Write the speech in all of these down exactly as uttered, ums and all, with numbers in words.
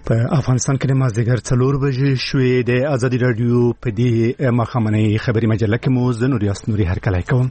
په افغانستان کې د مازدیګر څلور بجې شوې د ازادي رادیو په دې ماښامنۍ خبري مجله کې مو زه نوریاس نوري هرکلی کوم.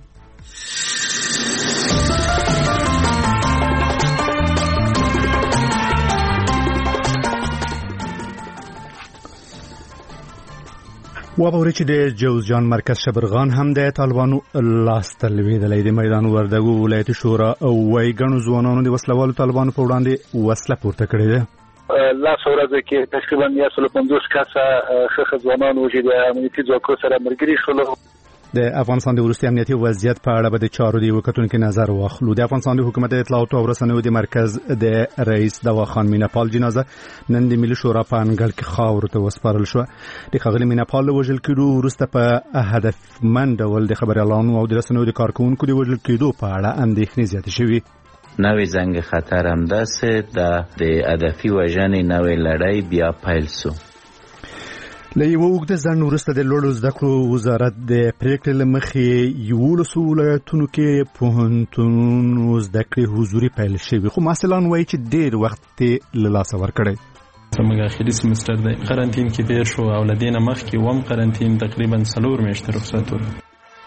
وابوري چې د جوزجان مرکز شبرغان هم د طالبانو لاس ته لوېدلی د میدان وردګو ولایت شورا او وايي ګڼو ځوانانو د وسلوالو طالبانو په وړاندې وسله پورته کړې ده. لاس ورځ کې تقریبا یو سل پنځوس کسه ښه ځوانان وو چې د امنیتي ځواکونو سره ملګري شول. د افغانستان د وروستي امنیتي وضعیت په اړه به د چارو د وکتونکو نظر واخلو. د افغانستان د حکومت اطلاعات او رسنیو د مرکز د رئیس دواخان میناپال جنازه نن د ملي شورا په انګړ کې خاورو ته وسپارل شو. د ښاغلي میناپال له وژل کېدو وروسته په هدفمند ډول د خبریالانو او د رسنیو د کارکوونکو د وژل کېدو په اړه اندېښنې زیاتې شوې. نوې زنګ خطر هم داسې د هدفي وژنې نوې لړۍ بیا پیل سو. له یوه اوږده ځنډ وروسته د لوړو زده کړو وزارت د پریکړې له مخې یولسو ولایتونو کې پوهنتونونو زده کړې حضوري پیل شوي، خو محصلان وایي چې ډېر وخت یې له لاسه ورکړی. زموږ اخري سمستر دی قرنطین کې تېر شو او له دې نه مخکې اووم قرنطین تقریبا څلور میاشتې رخصت و.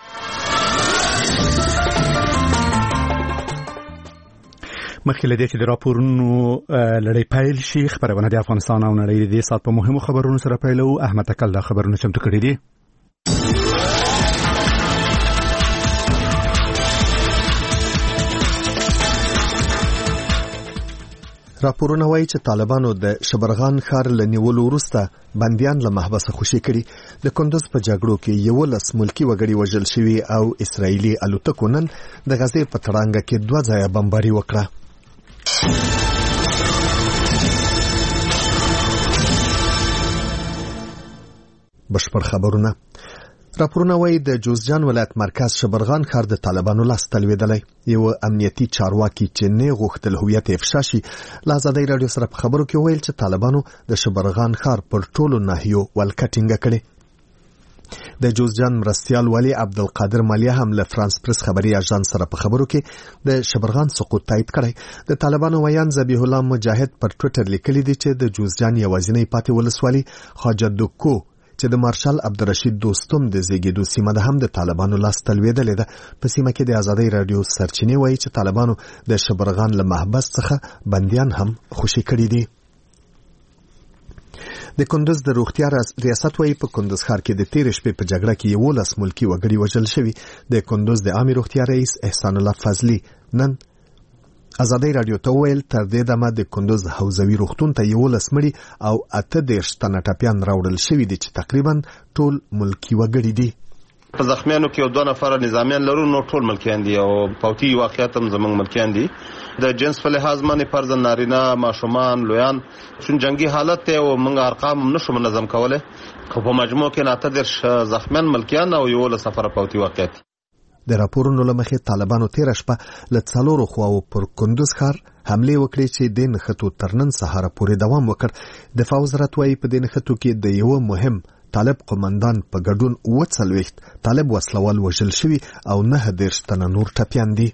مخکې له دې چې د راپورونو لړۍ پیل شي، خبرونه د افغانستان او نړۍ د دې سات په مهمو خبرونو سره پیلو. احمد تکل دا خبرونه چمتو کړي دي. راپورونه وایي چې طالبانو د شبرغان ښار له نیولو وروسته بندیان له محبسه خوشي کړي. د کندوز په جګړو کې یولس ملکي وګړي وژل شوي او اسرائیلي الوتکو نن د غزې په تړانګه کې دوه ځایه بمباري وکړه. بشپړ خبرونه. راپورونه وایي د جوزجان ولایت مرکز شبرغان ښار د طالبانو لاس ته لوېدلی. یو امنیتي چارواکي چې نه غوښتل هویت افشا شي له ازادۍ راډیو سره په خبرو کې ویل چې طالبانو د شبرغان ښار پر ټولو ناحیو ولکه ټینګه کړې. د جوزجان مرستیال والي عبدالقادر مالیه هم له فرانس پریس خبري اژانس سره په خبرو کې د شبرغان سقوط تایید کړی. د طالبانو ویان ذبیح الله مجاهد پر ټویټر لیکلي دي چې د جوزجان یوازینی پاتې ولسوالي خواجه دوکو چې د مارشال عبدالرشید دوستم د زیږیدو سیمه ده هم د طالبانو لاس ته لوېدلې ده. په سیمه کې د ازادۍ راډیو سرچینې وایي چې طالبانو د شبرغان له محبس څخه بندیان هم خوشي کړي دي. د کندوز د روغتیا ریاست وایي په کندوز ښار کې د تېرې شپې په جګړه کې یولس ملکي وګړي وژل شوي. د کندوز د عامې روغتیا رئیس احسان الله فضلي نن ازادۍ راډیو ته وویل تر دې دمه د کندوز حوزوي روغتون ته یولس مړي او اته دېرش تنه ټپیان راوړل شوي دي چې تقریبا ټول ملکي وګړي دي. په زخمیانو کې یو دوه نفره نظامیان لرو، نو ټول ملکیان دي او پوتي واقعیت هم زموږ ملکیان دي. د جنس په لحاظ باندې فرض نارینه ماشومان لویان چون جنگي حالت ته او موږ ارقام نشو منظم کوله، خو په مجموع کې اته دېرش زخمیان ملکیان او یولس نفره پوتي واقعیت. د راپورونو له مخې طالبانو تېره شپه له څلورو خواو پر کندوز ښار حملې وکړې چې د نښتو تر نن سهاره پورې دوام وکړ. دفاع وزارت وایي په دې نښتو کې د یوه مهم طالب قومندان په ګډون اووه څلوېښت طالب وسلوال وژل شوي او نهه دېرش تنه نور ټپیان دي.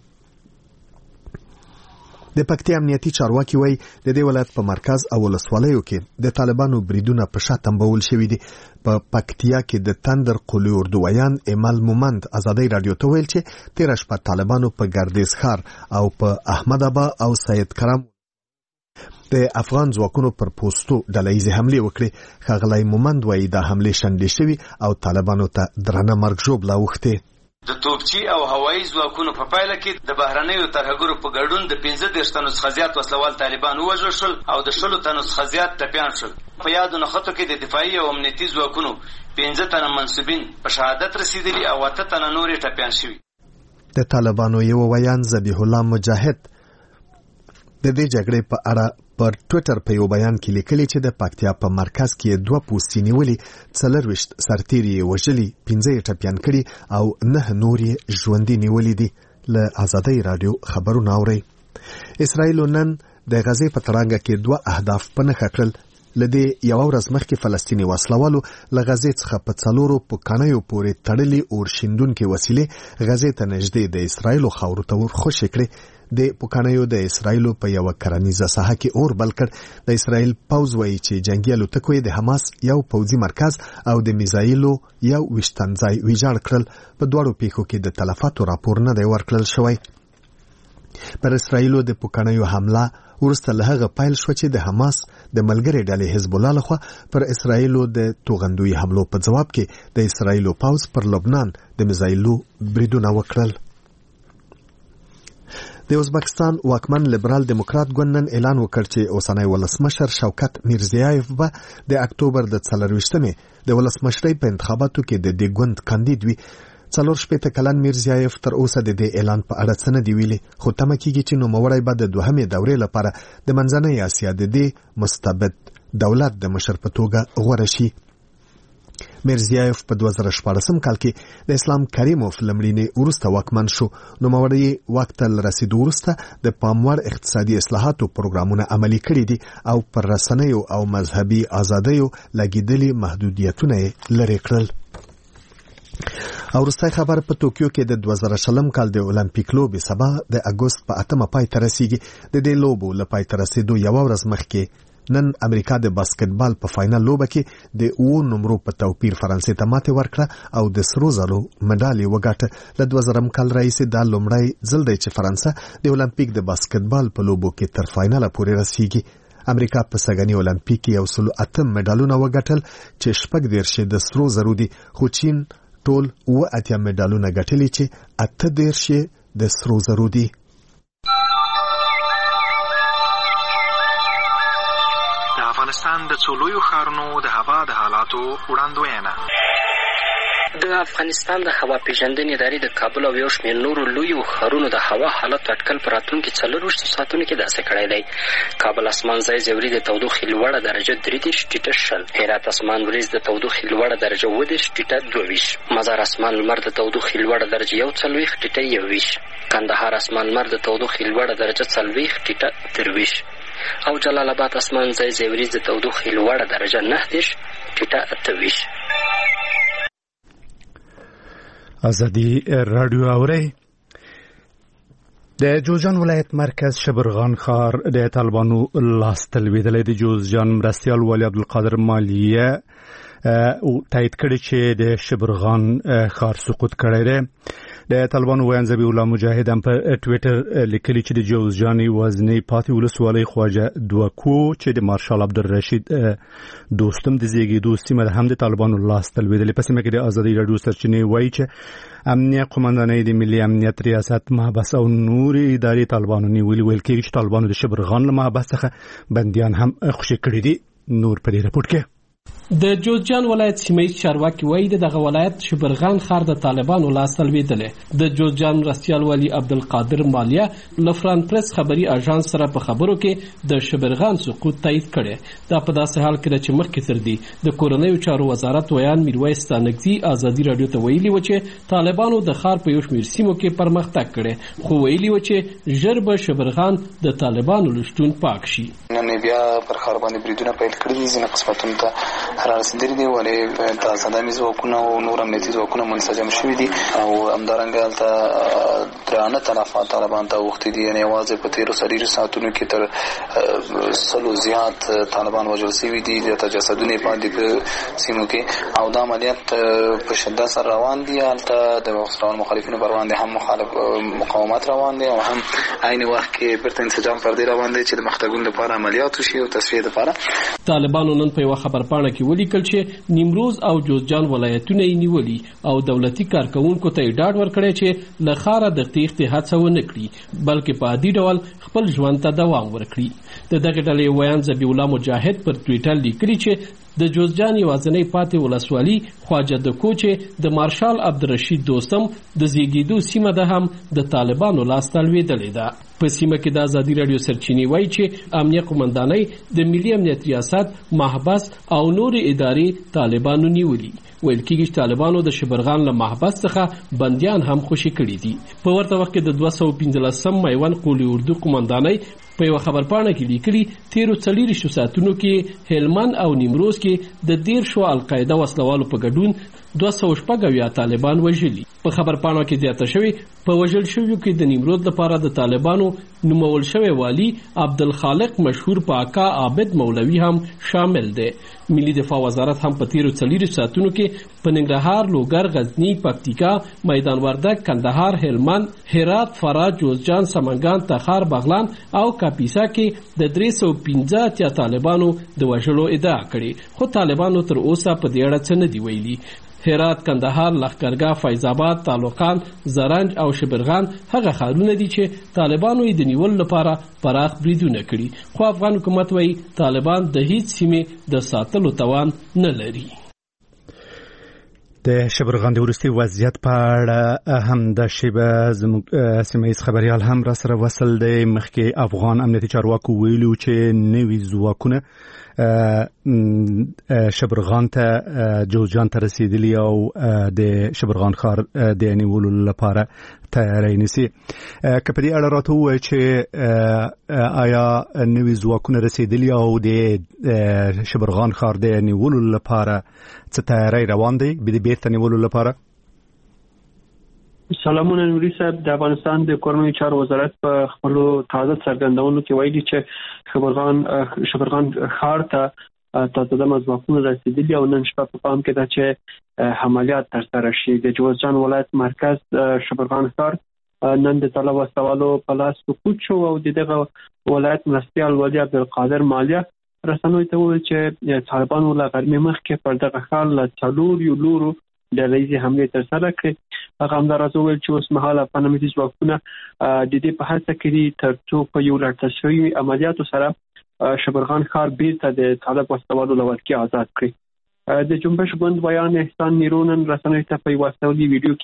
د پکتیا امنیتي چارواکي وایي د دې ولایت په مرکز او ولسوالیو کې د طالبانو بریدونه په شا تنبول شوي دي. په پکتیا کې د تندر قلي اردویان ایمال مومند ازادۍ راډیو ته ویل چې تېره شپه طالبانو په ګردیز ښار او په احمد ابا او سید کرم د افغان ځواکونو پر پوستو ډلهیزې حملې وکړې. ښاغلی مومند وایي دا حملې شنډې شوي او طالبانو ته درنه مرګ ژوبله اوښتې. د توپچي او هوایي ځواکونو په پایله کې د بهرنیو ترهګرو په ګډون د پنځه دېرش تنو څخه زیات وسلوال طالبان ووژل شول او د شلو تنو څخه زیات ټپیان شول. په یادو نښتو کې د دفاعي او امنیتي ځواکونو پنځه تنه منصوبین په شهادت رسیدلي او اته تنه نورې ټپیان شوي. د طالبانو یو ویان ذبیح الله مجاهد د دې جګړې په اړه پر ټویټر په یو بیان کې لیکلي چې د پکتیا په مرکز کې دوه پوستې نیولي، څلرویشت سرتیري یې وژلي، پنځه یې ټپیان کړي او نه نور یې ژوندي نیولي دي. له ازادۍ راډیو خبرونه اورئ. اسرائیلو نن د غزې په تړانګه کې دوه اهداف په نښه کړل. له دې یوه ورځ مخکې فلسطیني وسلوالو له غزې څخه په څلورو پوکانیو پورې تړلې اور شیندونکې وسیلې غزې ته نږدې د اسرائیلو خاورو ته ورخوشې کړې. د پوکانیو د اسرایل په یو کرنیزه ساحه کې اور بل کړ. د اسرایل پوز وایي چې جنگي الوتکو د حماس یو پوځي مرکز او د میزایلو یو وشتنځای ویجاړ کړل. په دواړو پیښو کې د تلفاتو راپور نه دی ورکړل شوی. پر اسرایل د پوکانیو حمله ورسته له هغه پیل شو چې د حماس د ملګری ډلې حزب الله لخوا پر اسرایل د توغندوی حملو په جواب کې د اسرایل پوز پر لبنان د میزایلو بریدونه وکړل. د ازبکستان واکمن لیبرال دیموکرات ګوند نن اعلان وکړ چې اوسنی ولسمشر شوکت میرزیایف به د اکتوبر د څلرویشتمې د ولسمشرۍ په انتخاباتو کې د دې ګوند کاندید وي. څلور شپېته کلن میرزیایف تر اوسه د دې اعلان په اړه څه نه دی ویلي، خو تمه کېږي چې نوموړی به د دوهمې دورې لپاره د منځنۍ اسیا د دې مستبد دولت د مشر په توګه غوره شي. میرزیایف په دوه زره شپاړسم کال کې د اسلام کریموف لمړینې وروسته واکمن شو. نوموړی واک ته له رسېدو وروسته د پاموړ اقتصادي اصلاحاتو پروګرامونه عملي کړي دي او پر رسنیو او مذهبي ازادیو لګېدلي محدودیتونه یې لرې کړل. او وروستی خبر په توکیو کې د دوه زره شلم کال د اولمپیک لوبې سبا د اګوست په اتمه پای ته رسیږي. د دې لوبو له پای ته رسېدو یوه ورځ مخکې نن امریکا د باسکټبال په فاینل لوبه کې د اوو نمرو په توپیر فرانسې ته ماتې ورکړه او د سرو زرو مډال وګاټه. له دوه زرم کال راهیسې دا لومړی ځل دی چې فرانسه د اولمپیک د باسکټبال په لوبو کې تر فاینله پورې رسیږي. امریکا په سږني اولمپیک کې یو سلو اتم مډالونه وګټل چې شپږ دېرش د سرو زرو دي، خو چین ټول اوه اتیا مډالونه ګټلي چې اته دېرش د سرو زرو دي. د افغانستان د څو لویو ښارونو د هوا د حالاتو وړاندوینه. د افغانستان د هوا پیژندنې ادارې د کابل او یو شمېر نورو لویو ښارونو د هوا حالت اټکل په راتلونکي څلرویشتو ساعتونو کې داسې کړی دی. کابل اسمان ځای ځای د تودوخې لوړه درجه درې دېرش ټیټه شل، هرات اسمان وریځ د تودوخې لوړه درجه اووه دېرش ټیټه دوه ویشت، مزار اسمان لمر د تودوخې لوړه درجه یو څلوېښت ټیټه یو ویشت، کندهار اسمان لمر د تودوخې لوړه درجه څلوېښت ټیټه درویشت او جلال آباد اسمان ځای ځای وریځ د تودوخې لوړه درجه نهه دېرش ټیټه اته ویشت. ازادي رادیو اوري. د جوزجان ولایت مرکز شبرغان ښار د طالبانو لاس تلویدلی. د جوزجان مرستیال والي عبدالقادر مالیه تایید کړی چې د شبرغان ښار سقوط کړی دی. د طالبانو ویان ذبیح الله مجاهد هم په ټویټر لیکلي چې د جوزجان وزنی پاتې ولسوالۍ خواجه دوکو چې د مارشال عبدالرشید دوستم د زیږېدو سیمه هم د طالبانو لاس تلویدلې. په سیمه کې د ازادي راډیو سرچینې وایي چې امنیه قومندانۍ د ملي امنیت ریاست محبس او نورې ادارې طالبانو نیولي. ویل کېږي چې طالبانو د شبرغان له محبس څخه بندیان هم خوشي کړي دي. نور په دې رپورټ کې د جوزجان ولایت سیمه‌ییز چارواکي وایي د دغه ولایت شبرغان ښار د طالبانو لاس ته لوېدلی. د جوزجان مرستیال والي عبدالقادر مالیه له فران پرس خبري اژانس سره په خبرو کې د شبرغان سقوط تایید کړی. دا په داسې حال کې ده چې مخکې تر دې د کورنیو چارو وزارت ویان میرویس ستانکزي ازادي راډیو ته ویلي و چې طالبانو د ښار په یو شمېر سیمو کې پرمختګ کړی، خو ویلي و چې ژر به شبرغان د طالبانو له شتون پاک شي. نن بیا پر ښار باندې بریدونه پیل کړي دي، ځینې قسمتونو ته رارسېدلي دي، ولې تازه دمي ځواکونه او نور امنیتي ځواکونه منسجم شوي دي او همدارنګه هلته درانه تلفات طالبان ته اوښتي دي. یعنې یوازې په تېرو څلېرو ساعتونو کې تر سلو زیات طالبان وژل شوي دي، د جسدونه یې پاتې په سیمو کې او دا عملیات په شدت سره روان دي. هلته د افغان مخالفینو پر وړاندې هم مخالف مقاومت روان دی او هم عین وخت کې بیرته انسجام پر دې روان دی چې د مخته لپاره عملیات وشي او تصفیه لپاره. طالبانو نن په یوه خبرپاڼه کې ولیکل چې نیمروز او جوزجان ولایتونه یې نیولي او دولتي کارکوونکو ته یې ډاډ ورکړی چې له ښاره د تېښتې هڅه ونه کړي بلکې په عادي ډول خپل ژوند ته دوام ورکړي. د دغې ډلې ویان ذبیح الله مجاهد پر ټویټر لیکلي چې د جوزجان یوازنۍ پاتې ولسوالي خواجه دکو چې د مارشال عبدالرشید دوستم د زیږېدو سیمه ده هم د طالبانو لاس ته لوېدلې ده. په سیمه کې د ازادي راډیو سرچینې وایي چې امنیه قومندانۍ د ملي امنیت ریاست محبس او نورې ادارې طالبانو نیولي. ویل کېږي چې طالبانو د شبرغان له محبس څخه بندیان هم خوشي کړي دي. په ورته وخت کې د دوه سوه پنځلسم میوند قولي اردو قومندانۍ په یوه خبرپاڼه کې لیکلي تیرو څلېرویشتو ساعتونو کې هلمند او نیمروز کې د دېرشو القاعده وسلوالو په ګډون دوه سوه شپږ اویا طالبان وژلي. په خبرپاڼه کې زیاته شوې په وژل شویو کې د نیمروز لپاره د طالبانو نومول شوی والي عبدالخالق مشهور پاکا عابد مولوي هم شامل دی. ملي دفاع وزارت هم په تیرو څلېرویشتو ساعتونو کې په ننګرهار، لوګر، غزني، پکتیکا، میدان وردګ، کندهار، هلمند، هرات، فراه، جوزجان، سمنګان، تخار، بغلان او کاپیسا کې د درې سوه پنځه اتیا طالبانو د وژلو ادعا کړې، خو طالبانو تر اوسه په دې اړه څه نه دي ویلي. هرات، کندهار، لښکرګاه، فیض آباد، تالقان، زرنج او شبرغان هغه ښارونه دي چې طالبانو یې د نیولو لپاره پراخ بریدونه کړي، خو افغان حکومت وایي طالبان د هیڅ سیمې د ساتلو توان نه لري. د شبرغان د وروستي وضعیت په اړه هم د شیبه زموږ سیمهیز خبریال هم را سره وصل دی. مخکې افغان امنیتي چارواکو ویلو چې نوي ځواکونه شبرغان ته جوزجان ته رسیدلی او د شبرغان ښار د نیولو لپاره تیاری نیسي. که په دې اړه راته ووایي چې آیا نوي ځواکونه رسیدلی او د شبرغان ښار د نیولو لپاره څه تیاری روان دی د بیرته نیولو لپاره؟ سلامونه نوري صاحب. د افغانستان د کورنیو چارو وزارت په خپلو تازه څرګندونو کې ویلي چې شبرغان شبرغان ښار ته تازه دمه ځواکونه رسیدلي او نن شپه په پام کې ده چې عملیات ترسره شي. د جوزجان ولایت مرکز شبرغان ښار نن د طالب وسوالو په لاس سقوط شو او د دغه ولایت مرستیال والي عبدالقادر مالیه رسنیو ته وویل چې طالبانو له غرمې مخکې پر دغه ښار له څلورو لورو ډلهیزې حملې ترسره کړې. هغه همداراز وویل چې اوس مهال افغان امنیتي ځواکونه د دې په هڅه کې دي تر څو په یو لړ تشریحي عملیاتو سره شبرغان ښار بیرته د طالب وسوالو له ولکې آزاد کړي. د جنبش ګوند بیان احسان نیرونن رسنیو ته په یوه سولي ویډیو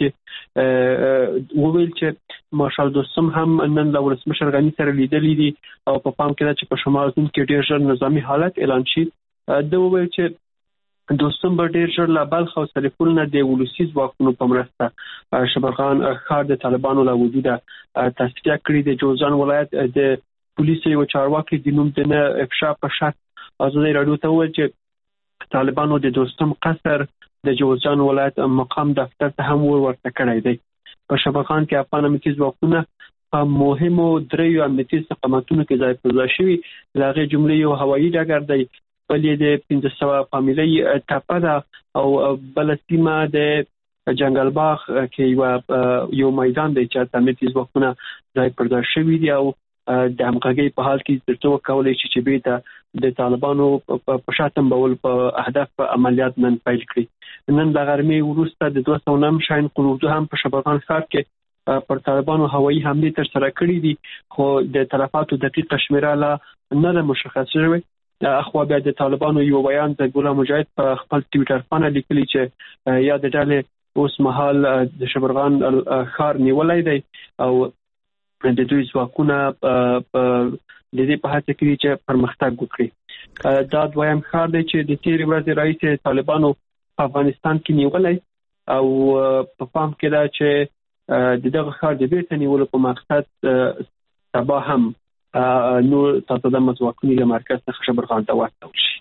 کې وویل چې مارشال دوستم هم نن له ولسمشر غني سره لیدلی دي او په پام کې ده چې په شمال سند کې ډېر ژر نظامي حالت اعلان شي. د وویل چې دوستم به ډېر ژر له بلخ او سرپل نه د ولسي ځواکونو په مرسته شبرغان ښار د طالبانو له وجوده تصفیه کړي. د جوزجان ولایت د پولیسو یو چارواکي د نوم د نه افشا په شک ازادي راډیو ته وویل چې طالبانو د دوستم قصر د جوزجان ولایت مقام دفتر ته هم ورته کړی دی. په شبرغان کې افغان امنیتي ځواکونه په مهمو دریو امنیتي استقامتونو کې ځای پر ځای شوي. د هغې جملې یو هوایي ډګر دی، بل یې د پنځه سوه فامیلۍ ټپه ده او بله سیمه د جنګل باغ کې یو میدان دی چې امنیتي ځواکونه ځای پر ځای شوي دي او د همغږۍ په حال کې تر څو وکولی شي چې بیرته د طالبانو په شا تنبول په اهداف عملیات نن پیل کړي. نن د غرمې وروسته د دوه سوه نهم شاهین قول اردو هم په شبرغان ښار کې پر طالبانو هوایي حملې ترسره کړي دي، خو د تلفاتو دقیقه شمېره لا نه ده مشخص شوې. اخوا بیا د طالبانو یو بیان د ګلام مجاهد په خپل ټویټر باندې لیکلي چې یا د ډلې اوس مهال د شبرغان ښار نیولای دی او د دوی ځواکونه په د دې په هڅه کې چې پرمختګ وکړي. دا دویم ښار دی چې د تیرې ورځې راهیسې طالبانو په افغانستان کې نیولای او په پام کې ده چې د دغه ښار د بیرته نیولو په مقصد سبا هم نور تاسو د مزواکونی له مرکز څخه شبرغان ته واستول شي.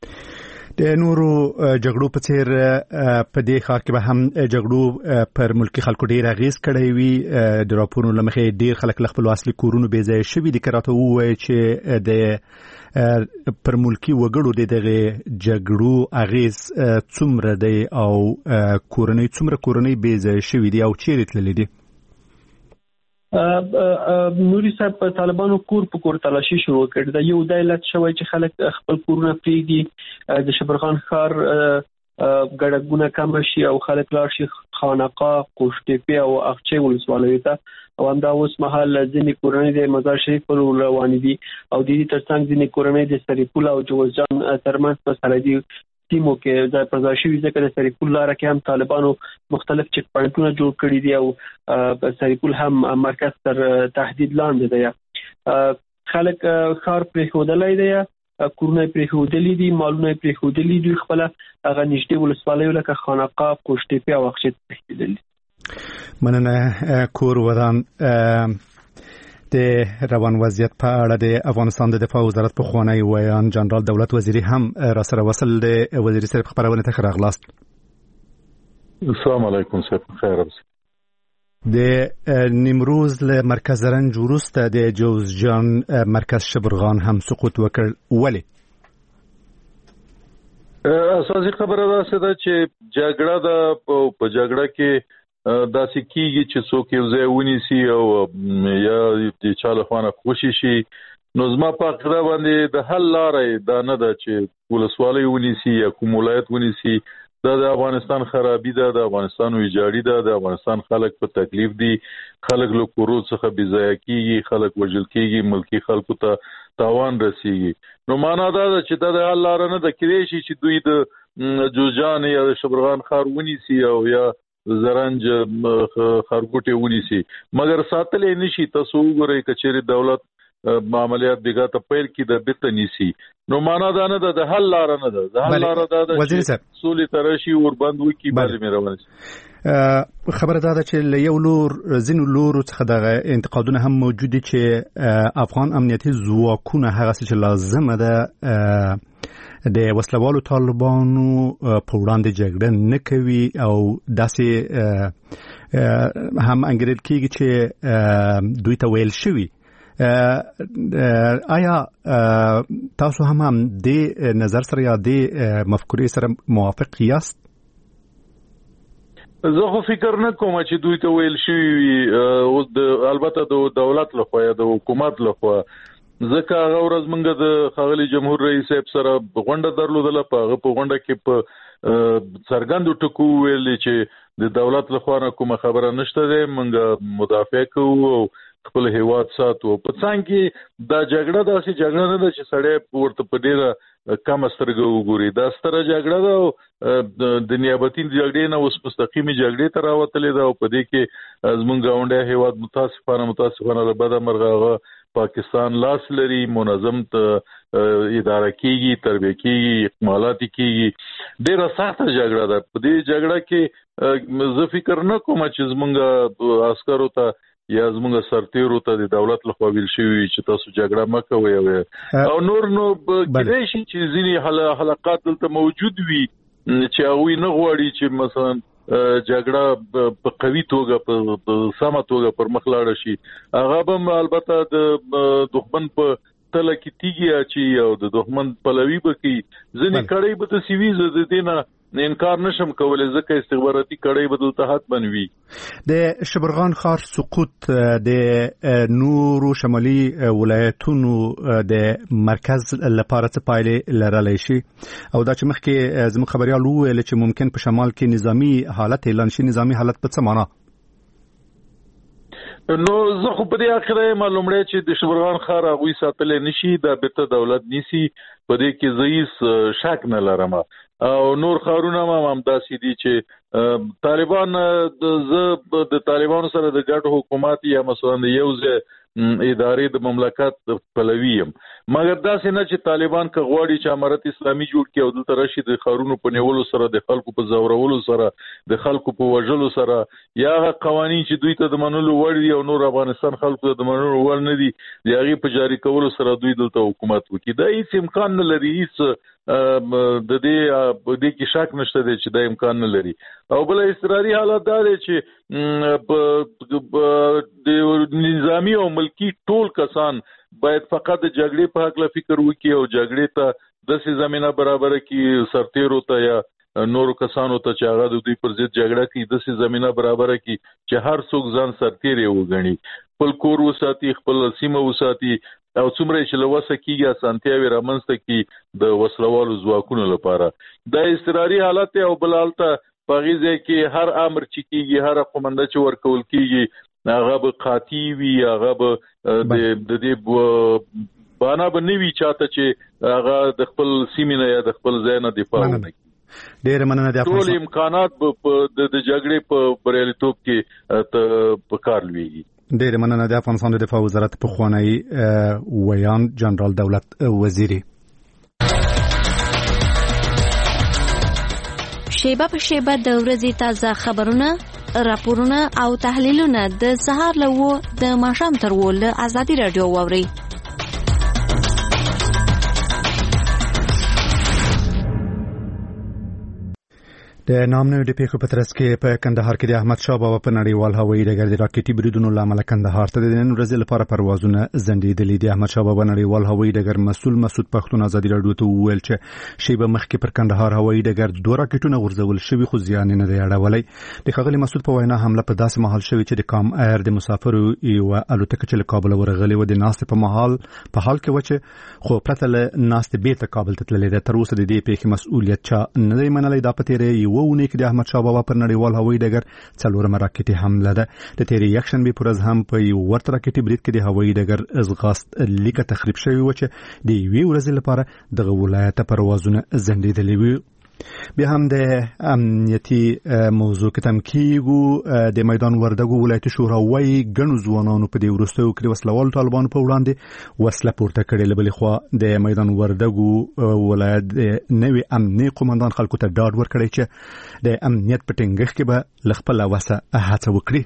د نورو جګړو په څیر په دې ښار کې به هم جګړو پر ملکی خلکو ډیر اغیز کړی وي. د راپورونو له مخې ډیر خلک له خپل اصلي کورونو بې ځایه شوي دي. که راته ووایي چې د پر ملکی وګړو د دغه جګړو اغیز څومره دی او کورنۍ څومره کورنۍ بې ځایه شوي دي او چیرې تللي دي؟ نوري صاحب په طالبانو کور په کور تلاشي شروع کړې ده. یو د علت شوی چې خلک خپل کورونه پرېږدي، د شبرغان ښار ګډوډونه کم شي او خلک لاړ شي خانقاه، قوشتېپې او اقچې ولسوالیو ته. او همدا اوس مهال ځینې کورنۍ د مزار شریف پر روانې دي او د دې ترڅنګ ځینې کورنۍ د سرپل او جوزجان ترمنځ په سرحدي سیمو کې ځای پر ځای شوي، ځکه د سرپل لاره کې هم طالبانو مختلف چک پوینټونه جوړ کړي دي او سرپل هم مرکز تر تهدید لاندې دی. خلک ښار پرېښودلی دی کورونه پریښودلي دي، مالونه پریښودلي دي، خپل هغه نږدې ولسوالیو لکه خانقاه، قوشتېپې او اقچې پریښودلي. مننه. کور ودان د روان وضعیت په اړه د افغانستان د دفاع وزارت په خوانی ویان جنرال دولت وزیری هم را سره وصل د وزیری سره خبرونه ته راغلاست. السلام علیکم. صاحب خیر اوسئ. د نیمروز له مرکز رنج وروسته د جوزجان مرکز شبرغان هم سقوط وکړ. ولی؟ اساسي خبره دا ده چې جګړه د په جګړه کې داسې کیږي چې څوک یو ځای ونیسي او یا د چاله خوانه خوشي شي. نو زما په عقیده باندې د حل لارې دا نه ده چې ولسوالۍ ونیسي یا کوم ولایت ونیسي. دا د افغانستان خرابي ده، د افغانستان ویجاړي ده، د افغانستان خلک په تکلیف دي، خلک له کورو څخه بې ځایه کیږي، خلک وژل کیږي، ملکی خلکو ته تاوان رسیږي. نو معنا دا ده چې دا د حل لار نه ده. کېدای شي چې دوی د جوزجان یا د شبرغان ښار ونیسي او یا زرنج خارګوټي ونیسي، مګر ساتلې نشي. تاسو وګورئ کچېرې دولت معاملات بیګا ته پیل کی د بیت نیسی. نو معنا دا نه ده د حل لار نه ده. د حل لار دا ده چې سولې ترشي ور بند وکي باندې مې روان. خبره دا ده چې له یو لور زینو لور څخه د انتقادونه هم موجود دي چې افغان امنیتي ځواکونه هغه څه لازم ده د وسلوالو طالبانو په وړاندې جګړه نه کوي او داسې هم انګریل کېږي چې دوی ته ویل شوي. آیا تاسو هم هم د نظر سره یا د مفکورې سره موافق یاست؟ زه خو فکر نه کوم چې دوی ته ویل شوي. البته د دولت لخوا یا د حکومت لخوا، ځکه هغه ورځ موږ د ښاغلي جمهور رئیس صاحب سره غونډه درلودله. په هغه په غونډه کې په څرګندو ټکو ویل چې د دولت لخوا نه کومه خبره نشته ده، موږ مدافع کوو او خپل هیواد ساتو. په څنګ کې دا جګړه داسې جګړه نه ده چې سړی ورته په ډیره کم سترګه وګوري. دا ستره جګړه ده او د نیابتي جګړې نه اوس مستقیمي جګړې ته راوتلې ده او په دې کې زموږ ګاونډی هیواد متاسفانه متاسفانه له بده مرغه پاکستان لاس لري، منظم ته اداره کیږي، تربیه کیږي، اکمالات کیږي. ډیره سخته جګړه ده. په دې جګړه کې زه فکر نه کوم چې زمونږ عسکرو ته یا زمونږ سرتیرو ته د دولت لخوا ویل شوی چې تاسو جګړه مه کوئ او نور. نو کېدای شي چې ځینې حلقات دلته موجود وي چې هغوی نه غواړي چې مثلا جګړه په قوي توګه په سمه توګه پر مخ لاړه شي. هغه به البته د دښمن په تله کې تیږي اچي او د دښمن پلوي به کوي. ځینې کړۍ به ته سیوي زه د دې نه انکار نشم کولای ځکه استخباراتي کړۍ به دلته حتما وي. د شبرغان ښار سقوط د نورو شمالي ولایتونو د مرکز لپاره څه پایلې لرلی شي او دا چې مخکې زموږ خبریال وویل چې ممکن په شمال کې نظامی حالت اعلان شي. نظامی حالت په څه معنا؟ نو زه خو په دې اخره معلومه چې د شبرغان ښار هغوی ساتلی نشي، دا بیرته دولت نیسي. په دې کې زه هیڅ شک نه لرم. او نور ښارونه هم همداسې دي چې طالبان زه د طالبانو سره د ګډ حکومت یا مثلا د یو ځای ادارې د مملکت پلوي یم، مګر داسې نه چې طالبان که غواړي چې امارت اسلامي جوړ کړي او دلته راشي د ښارونو په نیولو سره، د خلکو په ځورولو سره، د خلکو په وژلو سره، یا هغه قوانین چې دوی ته د منلو وړ دي او نور افغانستان خلکو ته د منلو وړ نه دي د هغې په جاري کولو سره دوی دلته حکومت وکړي. دا هیڅ امکان نه لري. هیڅ د دې په دې کې شک نشته دی چې دا امکان نه لري. او بل اضطراري حالت دا دی چې د نظامی او ملکی ټول کسان باید فقط د جګړې په حق فکر وکړي او جګړې ته داسې زمينه برابر کړي سرتیرو ته یا نورو کسانو ته چې هغه د دوی پر ضد جګړه کوي، داسې زمينه برابر کړي چې هر څوک ځان سرتیر وګڼي، خپل کور وساتي، خپل سیمه وساتي او څومره چې لوسه کیږي اسانتیاوي رامنځته کړي د وسلوالو ځواکونو لپاره. دا اضطراري حالت او بلالته په غیزه کې هر امر چې کیږي، هر قومنده چې ورکول کیږي، هغه به قاطی وي، هغه به د دې بانا به نوي چاته چې هغه د خپل سیمینه یا د خپل ځای نه دفاع وکړي. ډېر مننه. د ټول امکانات د جګړې په بریالیتوب کې په کار لويږي. ډېر مننه. د افغانستان د دفاع وزارت په خوانی ویان جنرال دولت وزیری. شیبه په شیبه د ورځې تازه خبرونه، راپورونه او تحلیلونه د سهار له وو د ماښام تر وو له ازادي راډیو واورئ. د نامنوي د پیښو په ترڅ کې په کندهار کې د احمد شاه بابا په نړیوال هوایي ډګر د راکټي بریدونو له امله کندهار ته د نن ورځې لپاره پروازونه ځنډېدلي دي. احمد شاه بابا نړیوال هوایي ډګر مسؤل مسعود پښتون ازادي راډیو ته وویل چې شیبه مخکې پر کندهار هوایي ډګر دوه راکټونه غورځول شوي خو زیان نه دی اړولی. د ښاغلي مسعود په وینا حمله په داسې مهال شوې چې د کام ایر د مسافرو یوه الوتکه چې له کابل ورغلې وه د ناستې په مهال په حال کې وه چې خو پرته له ناستې بیرته کابل ته تللې ده. تر اوسه د دې پیښې مسؤلیت چا نه دی منلی. دا په تېره یوه اونۍ کې د احمد شاه بابا پر نړیوال هوایي ډګر څلورمه راکټي حمله ده. د تېرې یکشنبې په ورځ هم په یو ورته راکټي برید کې د هوایي ډګر ځغاست لیکه تخریب شوې وه چې د یوې ورځې لپاره دغه ولایته پروازونه ځنډېدلي وي. بیا هم د امنیتي موضوع کې تم کېږو. د میدان وردګو ولایتي شورا وایي ګڼو ځوانانو په دې وروستیو کې د وسلوالو طالبانو په وړاندې وسله پورته کړې. له بلې خوا د میدان وردګو ولایت د نوي امني قومندان خلکو ته ډاډ ورکړی چې د امنیت په ټینګښت کې به له خپله وسه هڅه وکړي.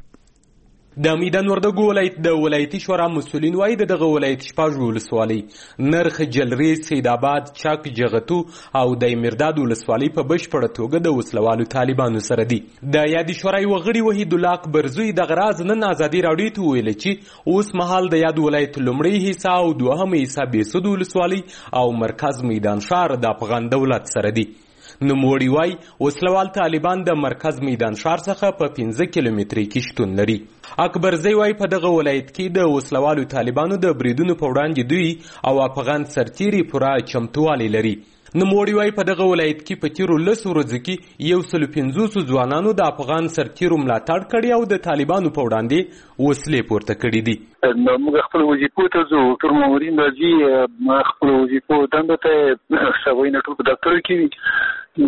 د میدان وردګو ولایت د ولایتي شورا مسؤلین وایي د دغه ولایت شپږ ولسوالۍ نرخ، جلریز، سیدآباد، چک، جغتو او د مرداد ولسوالۍ په بشپړه توګه د وسلوالو طالبانو سره دي. د یادې شورا یوه غړي وحید الله اکبرزوی دغه راز نن ازادي راډیو ته وویل چې اوس مهال د یاد ولایت لومړی حصه او دوهمه حصه بېسود ولسوالۍ او مرکز میدان ښار د افغان دولت سره دي. نوموړي وایي وسلوال طالبان د مرکز میدان ښار څخه په پنځه کیلومترۍ کې شتون لري. اکبرزی وایي په دغه ولایت کې د وسلوالو طالبانو د بریدونو په وړاندې دوی او افغان سرتیري پوره چمتووالی لري. نوموړي وایي په دغه ولایت کې په تیرو لسو ورځو کې یو سلو پنځوسو ځوانانو د افغان سرتیرو ملاتړ کړی او د طالبانو په وړاندې وسلې پورته کړي دي. موږ خپل وظیفو ته ځو، ټول مامورین راځي خپل وظیفو دنده ته سوی نه ټول په دفترو کې وي.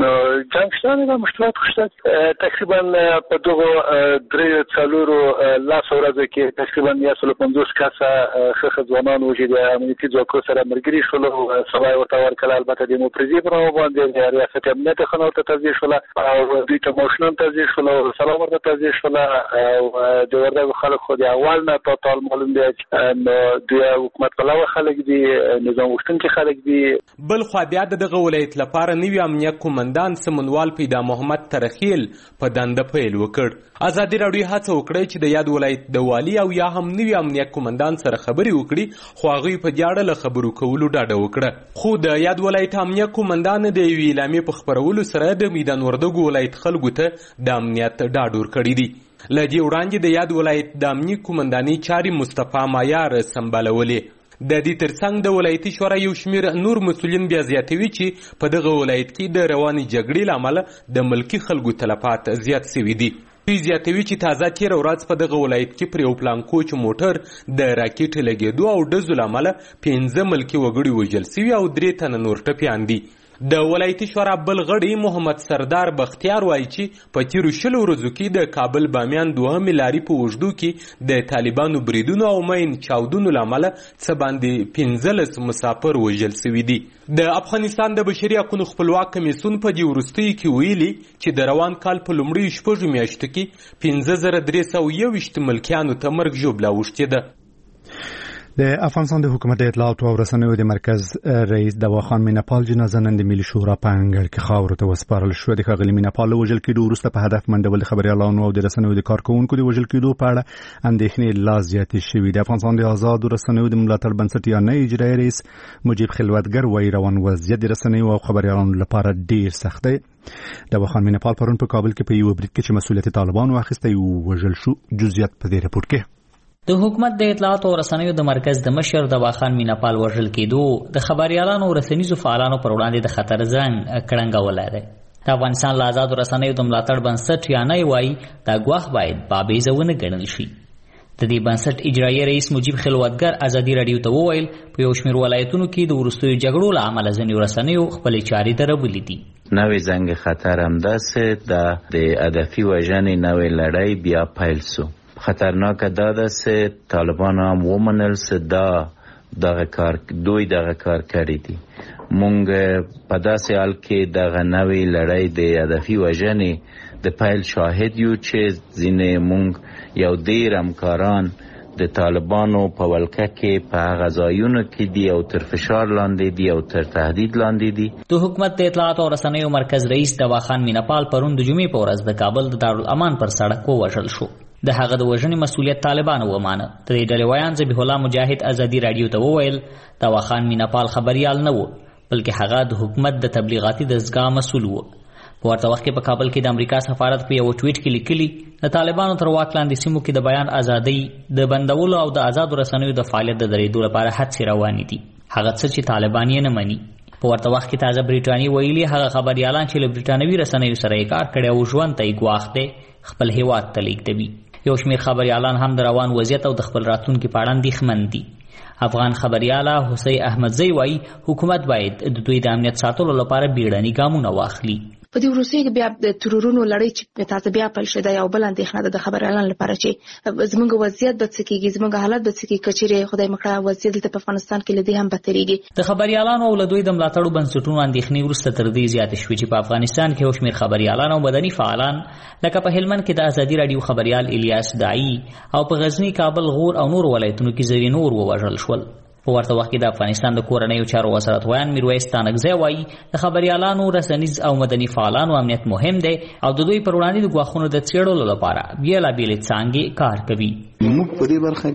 جنگ شته نه مشکلات شته. تقریبا په دغه درې څلورو لاس ورځو کې تقریبا یو سل پنځوس کسه ښه ځوانان وو چې د امنیتي ځواکونو سره ملګري شول. سبا ورته ورکړل البته د مفرزي پر باندې د ریاست امنیت خنو ته تضیع شول او دوی ته ماشینان تضیع شول او سلام ورته تضیع شول او د وردګو خلک خو د اول نه په ټول معلوم دي چې د حکومت په لور خلک دي، نظام غوښتونکي خلک دي. بل خو بیا دغه ولایت لپاره نوی امنیت قومندان سمنوال پیدا محمد ترخیل په دنده پیل وکړ. ازادي راډیو هڅه وکړه چې د یاد ولایت د والي او یا هم نوي امنیت قومندان سره خبرې وکړي خو هغوی په دې اړه له خبرو کولو ډاډه وکړه. خو د یاد ولایت امنیت قومندان د یوې اعلامیې په خپرولو سره د میدان وردګو ولایت خلکو ته د امنیت ډاډ ورکړی دی. له دې وړاندې د یاد ولایت د امنیت قومندانۍ چارې مصطفی مایار سمبالولې. د دې ترڅنګ د ولایتي شورا یو شمیر نور مسؤلین بیا زیاتوي چې په دغه ولایت کې د روانې جګړې له امله د ملکي خلکو تلفات زیات شوي دي. دوی زیاتوي چې تازه تېره ورځ په دغه ولایت کې پر یو پلان کوچ موټر د راکټ لګېدو او ډزو له امله پنځه ملکي وګړي وژل شوي او درې تنه نور ټپیان دي. د ولایتي شورا بل غړي محمد سردار بختیار وایي چې په تیرو شلو ورځو کې د کابل بامیان دوهمې لارې په اوږدو کې د طالبانو بریدونو او مین چاودنو له امله څه باندې پنځلس مسافر وژل شوي دي. د افغانستان د بشري حقونو خپلواک کمیسیون په دې وروستیو کې ویلي چې د روان کال په لومړیو شپږو میاشتو کې پنځه زره درې سوه یوویشت ملکیانو ته مرګ ژوبله اوښتې ده. د افغانستان د حکومت اطلاعات او رسنیو د مرکز رئیس دواخان میناپال جنازه نن د ملي شورا په انګړ کې خاورو ته وسپارل شوه. د ښاغلي میناپال له وژل کېدو وروسته په هدف منډول د خبریالانو او د رسنیو د کارکوونکو د وژل کېدو په اړه اندېښنې لا زیاتې شوي. د افغانستان د آزادو رسنیو د ملاتړ بنسټ یا نه اجرایي رئیس مجیب خلوتګر وایي روان وضعیت د رسنیو او خبریالانو لپاره ډیر سخت دی. دواخان میناپال پرون په کابل کې په یو برید کې چې مسؤلیت طالبانو اخیستی وژل شو. جزئیات په دې رپورټ کې. د حکومت د اطلاعات او رسنیو د مرکز د مشر دواخان میناپال وژل کېدو د خبريالانو او رسنیزو فعالانو پر وړاندې د خطر زنګ کړنګولی دی. د افغانستان له آزادو رسنیو د ملاتړ بنسټ یا نه وایي دا ګواښ باید بابیزه ونه ګڼل شي. د دې بنسټ اجرایي رئیس مجیب خلوتګر ازادي راډیو ته وویل په یو شمېر ولایتونو کې د وروستیو جګړو له امله ځینې رسنیو خپلې چارې درولې دي. نوې زنګ خطر همداسې د د هدفي وژنې نوې لړۍ بیا پیل سو. خطرناک دا ده چې طالبان هم ومنل چې دا دغه کار دوی دغه کار کړی دي. مونږ په داسې حال کې دغه نوې لړۍ د هدفي وژنې د پیل شاهد یو چې ځینې مونږ یو ډېر همکاران د طالبانو په ولکه کې په هغه ځایونو کې دي او تر فشار لاندې دي او تر تهدید لاندې دي. د حکومت د اطلاعات او رسنیو مرکز رئیس دواخان میناپال پرون د جمعې په ورځ د کابل د دارالامان پر سړک ووژل شو. د هغه د وژنې مسؤلیت طالبانو ومانه. د دې ډلې ویان ذبیح الله مجاهد ازادي رادیو ته وویل دواخان میناپال خبريال نه و بلکې هغه د حکومت د تبلیغاتي دستګاه مسؤل و. په ورته وخت کې په کابل کې د امریکا سفارت په یو ټویټ کې لیکلي د طالبانو تر واک لاندې سیمو کې د بیان ازادۍ د بندولو او د آزادو رسنیو د فعالیت د درېدو لپاره هڅې روانې دي. هغه څه چې طالبان یې نه مني. په ورته وخت کې تازه بریټانیا ویلي هغه خبريالان چې له بریټانوي رسنیو سره یې کار کړی او ژوند ته یې ګواښ دی خپل هیواد ته لیږدوي. یو شمېر خبريالان هم د روان وضعیت او د خپل راتلونکي په اړه اندېښمن دي. افغان خبرياله حسین احمدزی وایي حکومت باید د دوی د امنیت ساتلو لپاره بیړني ګامونه واخلي. په دې وروستیو کې بیا د ترورونو لړۍ چې تازه بیا پیل شوه یو بل اندېښنه ده د خبريالانو لپاره چې زموږ وضعیت به څه کېږي زموږ حالت به څه کېږي که چیرې خدای مه کړه وضعیت دلته په افغانستان کې له دې هم بدترېږي. د خبريالانو او له دوی د ملاتړو بنسټونو اندېښنې وروسته تر دې زیاتې شوې چې په افغانستان کې یو شمېر خبريالان او مدني فعالان لکه په هلمند کې د ازادي رادیو خبريال الیاس داعی او په غزنی کابل غور او نور ولایتونو کې زرینور ووژل شول. په ورته وخت کې د افغانستان د کورنیو چارو وزارت ویان میرویس تانکزی وایي د خبريالانو رسنیز او مدني فعالانو امنیت مهم دی او د دوی پر وړاندې د ګواښونو د څېړلو لپاره بېلابېلې څانګې کار کوي. موږ په دې برخه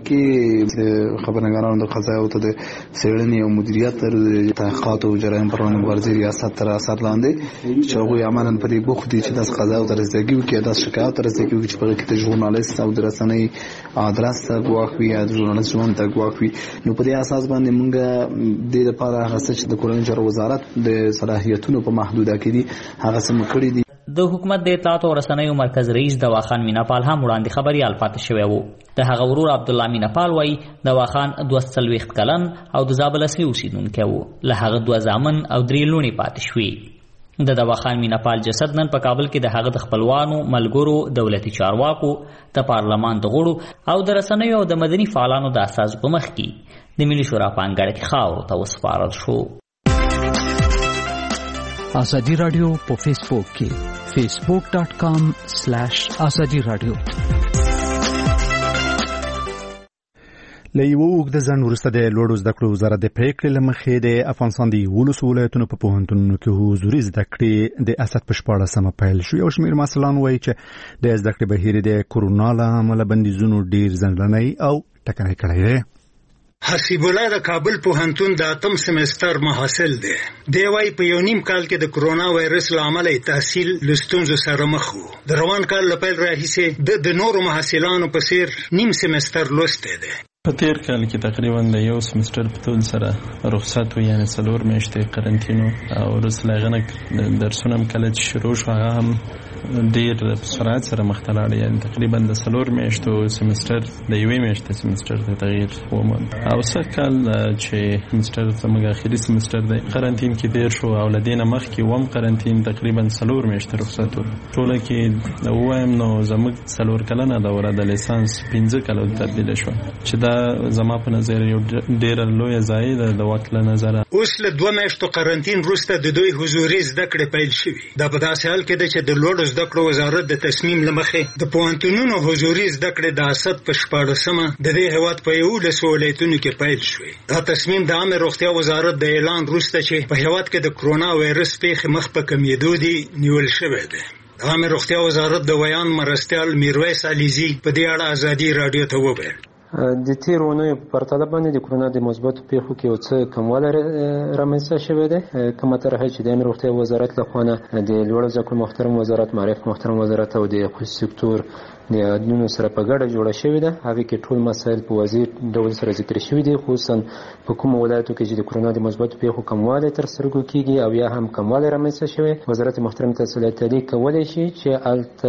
کې خبرنګارانو د قضایاو ته د څېړنې او مدیریت تر تحقیقات او جرایم پر وړاندې مبارزې ریاست تر اثر لاندې چې هغوی عملاً په دې بوخت دي چې داسې قضایاو ته رسېږي وکړي داسې شکایات ته رسېږي وکړي چې په هغې کې د ژورنالست او د رسنۍ ادرس ته ګواښ وي یا د ژورنالست ژوند ته ګواښ وي. نو په دې اساس باندې موږ د لپاره هغه څه چې د کورنیو چارو وزارت د صلاحیتونو په محدوده کې دي هغه څه موږ کړي دي. د حکومت د اطلاعات او رسنیو مرکز رئیس دواخان میناپال هم وړاندې خبريال پاتې شوی و. د هغه ورور عبدالله میناپال وایي دواخان دوه څلوېښت کلن او د زابل اصلي اوسیدونکی و. له هغه دوه زامن او درې لوڼې پاتې شوې. د دواخان میناپال جسد نن په کابل کې د هغه د خپلوانو ملګرو دولتي چارواکو د پارلمان د غړو او د رسنیو او د مدني فعالانو د اساس په مخ کې د ملي شورا په انګړ کې خاورو ته وسپارل شو. ازادي رادیو په فیسبوک کې فیسبوک ډاٹ کام سلیش ازادي رادیو. له یو اوږده ځنډ وروسته د لوړو زده کړو وزارت د پریکړې له مخې د افغانستان د یولسو ولایتونو په پوهنتونونو کې حضوري زده کړې د اسد په شپاړسمه پیل شو. یو شمېر محصلان وایي چې د زده کړې بهیر د کورونا له امله بندیزونو ډېر ځنډنی او ټکنی کړی دی. حسیب الله د کابل پوهنتون د اتم سمستر محصل دی. دی وايي په یو نیم کال کې د کرونا وایرس له امله تحصیل له ستونزو سره مخ و. د روان کال له پیل راهیسې د نورو محصلانو په څیر نیم سمستر لوستی دی. په تیر کال کې تقریبا د یو سمستر په ټول سره رخصت و یعنی څلور میاشتې قرنطینو او وروسته له هغه نه درسونه هم کله چې شروع شو هغه هم ډېر په سرعت سره مخ ته لاړ یعنی تقریبا د څلور میاشتو سمستر د یوې میاشتې سمستر ته تغییر وموند. او سږ کال چې سمستر زموږ اخري سمستر دی قرنطین کې تیر شو او له دې نه مخکې اووم قرنطین تقریبا څلور میاشتې رخصت و. ټوله کې ووایم نو زموږ څلور کلنه دوره د لیسانس پنځه کلو ته تبدیله شوه چې دا زما په نظر یو ډېره لویه ضایع ده د وخت له نظره. اوس له دوه میاشتو قرنطین وروسته د دوی حضوري زده کړې پیل شوي. دا په داسې حال کې ده چې د لوړو زده کړو وزارت د تصمیم له مخې د پوهنتونونو حضوري زده کړې د اسد په شپاړسمه د دې هېواد په یولسو ولایتونو کې پیل شوې. دا تصمیم د عامه روغتیا وزارت د اعلان وروسته چې په هېواد کې د کرونا وایرس پیښې مخ په کمېدو دي نیول شوی دی. د عامه روغتیا وزارت د ویان مرستیال میرویس علیزي په دې اړه ازادي رادیو ته وویل د تیر اونیو په پرتله باندې د کرونا د مثبتو پیښو کې یو څه کموالی رامنځته شوی دی. کومه طرحه چې د عامه روغتیا وزارت لخوا نه د لوړو زده کړو محترم وزارت معرف محترم وزارت او د خصوصي سکتور د عدلونو سره په ګډه جوړه شوې ده. هغې کې ټول مسایل په واضح ډول سره ذکر شوي دي خصوصا په کومو ولایتو کې چې د کرونا د مثبتو پیښو کموالی تر سترګو کېږي او یا هم کموالی رامنځته شوی. وزارت محترم تحصیلات عالي کولی شي چې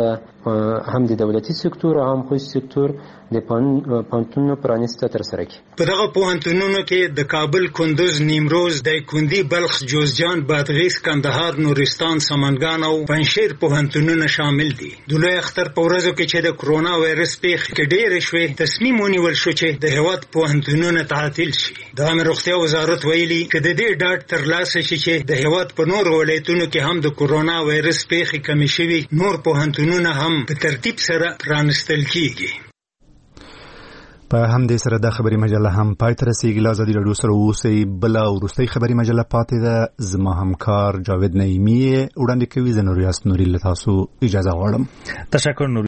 هلته هم د دولتي سکتور او هم خصوصي سکتور د پوهنتونونو پرانیسته ترسره کړي. په دغه پوهنتونونو کې د کابل، کندوز، نیمروز، دایکنډي، بلخ، جوزجان، بادغیس، کندهار، نورستان، سمنګان او پنجشیر پوهنتونونه شامل دي. د لوی اختر په ورځو کې چې د کرونا وایرس پیښې کې ډېرې شوې، تصمیم ونیول شو چې د هیواد پوهنتونونه تعطیل شي. د عامه روغتیا وزارت ویلي چې د دې ډاډ ترلاسه شي چې د هیواد په نورو ولایتونو کې هم د کرونا وایرس پیښې کمې شوي، نور پوهنتونونه هم په ترتیب سره پرانستل کیږي. په همدې سره د خبري مجله هم پای ته رسیږي. له ازادي راډیو سره اوسئ. بله وروستۍ خبري مجله پاتې ده. زما همکار جاوید نعیمي وړاندې کوي. زه نور یاست نوري له تاسو اجازه غواړم. تشکر نور.